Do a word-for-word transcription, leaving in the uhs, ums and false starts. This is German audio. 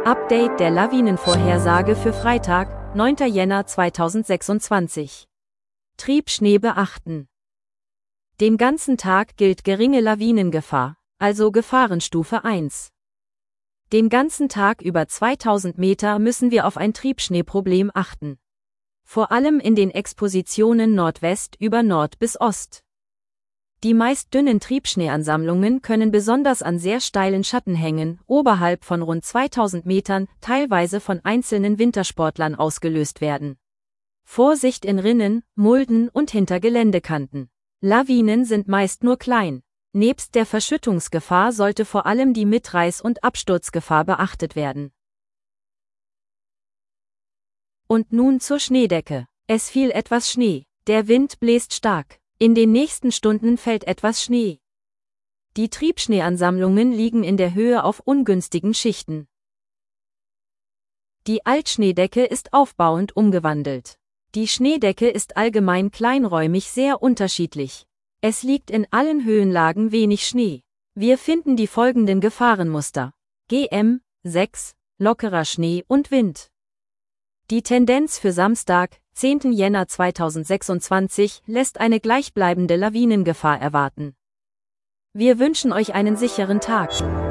Update der Lawinenvorhersage für Freitag, neunter Jänner zweitausendsechsundzwanzig. Triebschnee beachten. Den ganzen Tag gilt geringe Lawinengefahr, also Gefahrenstufe eins. Den ganzen Tag über zweitausend Meter müssen wir auf ein Triebschneeproblem achten. Vor allem in den Expositionen Nordwest über Nord bis Ost. Die meist dünnen Triebschneeansammlungen können besonders an sehr steilen Schattenhängen, oberhalb von rund zweitausend Metern, teilweise von einzelnen Wintersportlern ausgelöst werden. Vorsicht in Rinnen, Mulden und hinter Geländekanten. Lawinen sind meist nur klein. Nebst der Verschüttungsgefahr sollte vor allem die Mitreiß- und Absturzgefahr beachtet werden. Und nun zur Schneedecke. Es fiel etwas Schnee. Der Wind bläst stark. In den nächsten Stunden fällt etwas Schnee. Die Triebschneeansammlungen liegen in der Höhe auf ungünstigen Schichten. Die Altschneedecke ist aufbauend umgewandelt. Die Schneedecke ist allgemein kleinräumig sehr unterschiedlich. Es liegt in allen Höhenlagen wenig Schnee. Wir finden die folgenden Gefahrenmuster. G M sechs, lockerer Schnee und Wind. Die Tendenz für Samstag, zehnten Jänner zweitausendsechsundzwanzig, lässt eine gleichbleibende Lawinengefahr erwarten. Wir wünschen euch einen sicheren Tag.